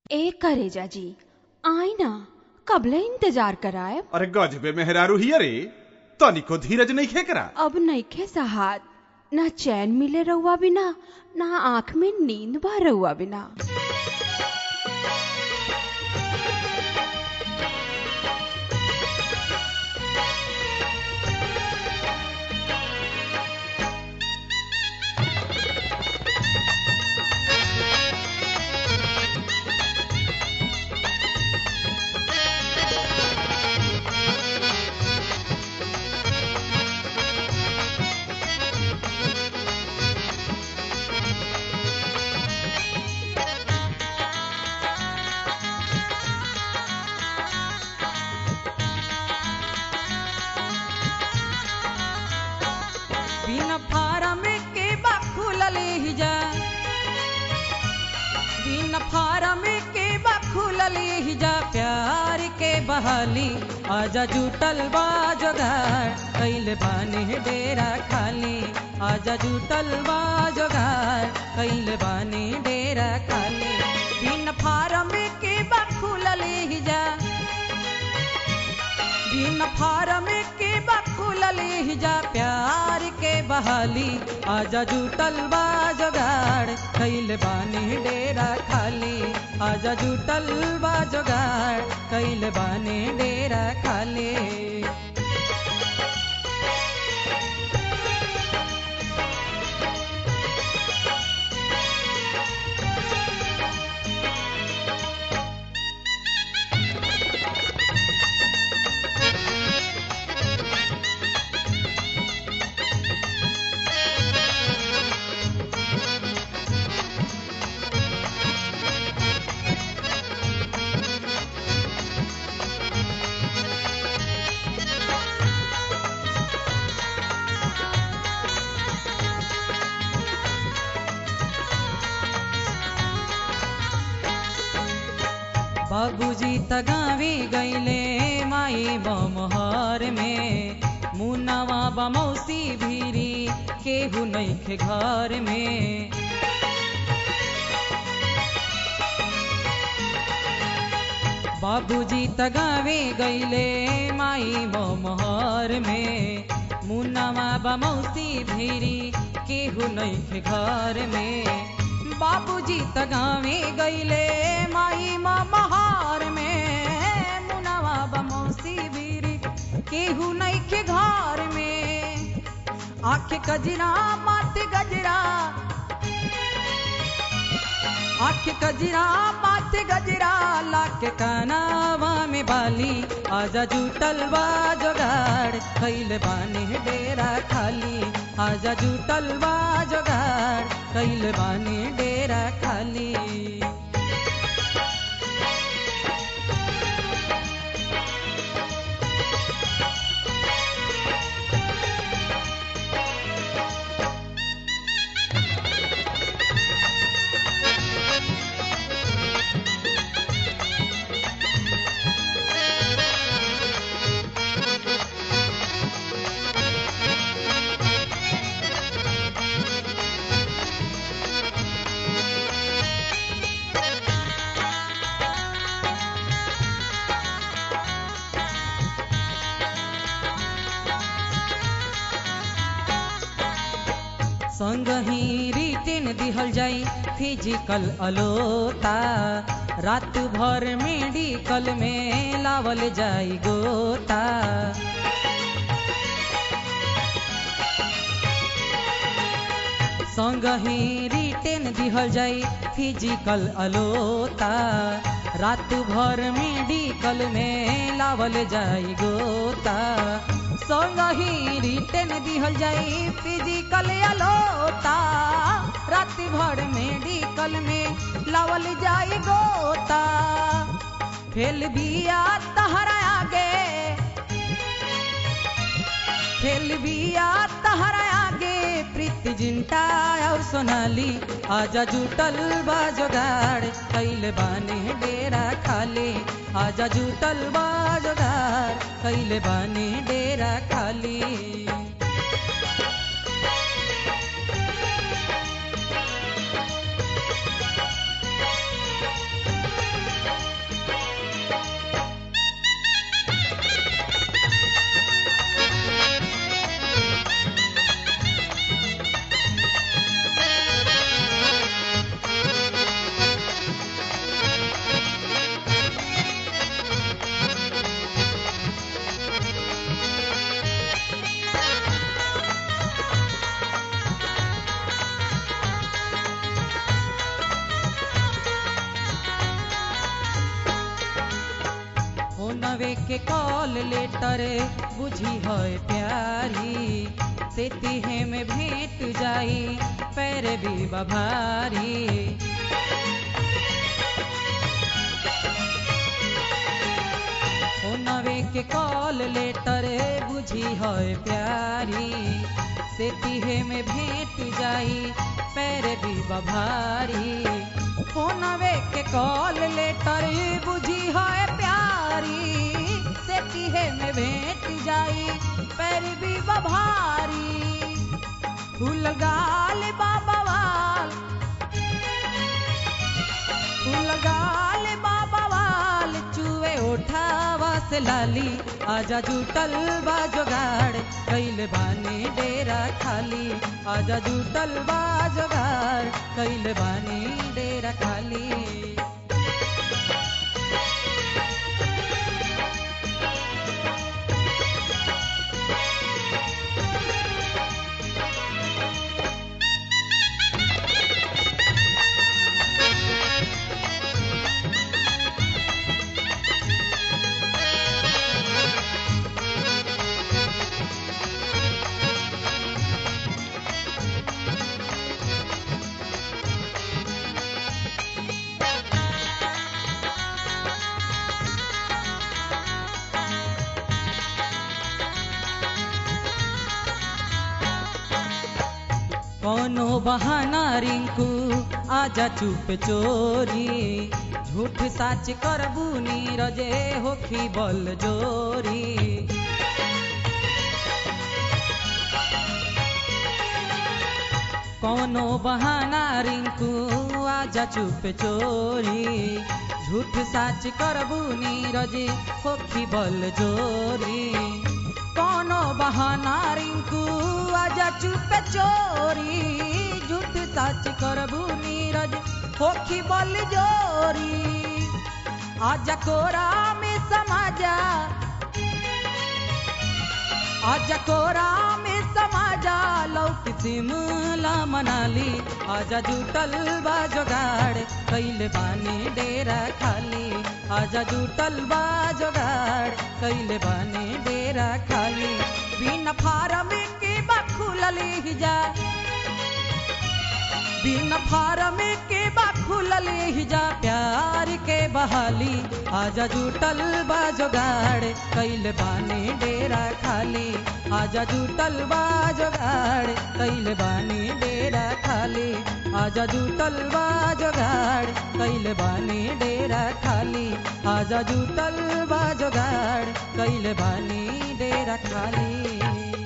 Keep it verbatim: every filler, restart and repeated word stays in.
ए करेजा जी आई ना कबले इंतजार कराए। अरे गजबे मेहरारू ही अरे तनिको धीरज नहीं खेकरा। अब नईखे सहात ना चैन मिले रहुआ बिना ना आंख में नींद बा रहुआ बिना। बिना फारम के बा खुलले हिजा बिना फारम के बा खुलले हिजा प्यार के बहाली आजा जुटल बा जोगार कैले बाने डेरा खाली आजा जुटल बा जोगार कैले बाने डेरा खाली बिना फारम के बा खुलले हिजा बिना फारम के बा खुलले हिजा प्यार के बहाली आजा जुटल बा जोगाड़ कैले बानी डेरा खाली आजा जुटल बा जोगाड़ कैले बानी डेरा खाली। बाबूजी तगावी गईले माई बमहर में मुन्नावा बमौसी भीरी केहू नइखे घर में। बाबूजी तगावे गईले माई बमहर में मुन्नावा बमौसी भीरी केहू नइखे घर में। बाबूजी तगावे गईले माई महार में मुनावा बमौसी भीरी केहू नइखे घर में। आँख कजरा माथे गजरा आँख कजरा माथे गजरा लाके कानावा में बाली आजा जुटल बा जोगाड़ कैले बानी डेरा खाली आजा जुटल बा जोगाड़ कैले बानी डेरा खाली। संगही रिटेन दिहल जाई फिजिकल अलोता रात भर मेडिकल में लावल जाई गोता। संगही रिटेन दिहल जाई फिजिकल अलोता रात भर मेडिकल में लावल जाई गोता। संगही रिटेन दिहल जाई फिजिकल अलोता रात भर मेडिकल में लावल जाई गोता। फेल बिया तहरा आगे फेल बिया तहरा आगे प्रीति जिंटा और सोनाली आजा जुटल बा जोगाड़ कैले बानी डेरा खाली आजा जुटल बा जोगाड़ कैले बानी डेरा खाली। के कॉल लेटर बुझी है प्यारी से तिहे में भेंट जाई पैर भी बभारी नवे के कॉल लेटर बुझी है प्यारी से तिहे में भेंट जाई पैर भी बभारी नवे के कॉल लेटर बुझी है प्यारी से तिहे में भेंट जाई पैर भी बभारी फूल गाल बाबा वाल फूल गाल बाबा वाल चुए उठावा से लाली आजा जुटल बा जोगाड़ कैले बानी डेरा खाली आजा जुटल बा जोगाड़ कैले बानी डेरा खाली कोनो बहाना रिंकू आजा चुप चोरी झूठ साच करबू नीरजे होखी बल जोरी कोनो बहाना रिंकू आजा चुप चोरी झूठ साच करबू नीरजे होखी बल जोरी कोनो बहाना रिंकू आजा चुप चोरी झूठ सच करबू नीरज होखी बल जोरी आजा कोरा में समाजा आजा कोरा में समाजा लौक सिमला मनाली आजा जुटल बा जोगाड़ कैले बानी डेरा खाली आजा जुटल बा जोगाड़ कैले बानी डेरा खाली बिना फारम के बखुलली जा बिना फारम के बखुलली जा प्यार के बहाली आजा जुटल बा जोगाड़ कैले बानी डेरा खाली आजा जुटल बा जोगाड़ कैले बानी डेरा खाली आजा जुटल बा जोगाड़ कैले बानी डेरा खाली आजा जुटल बा जोगाड़ कैले बानी डेरा खाली।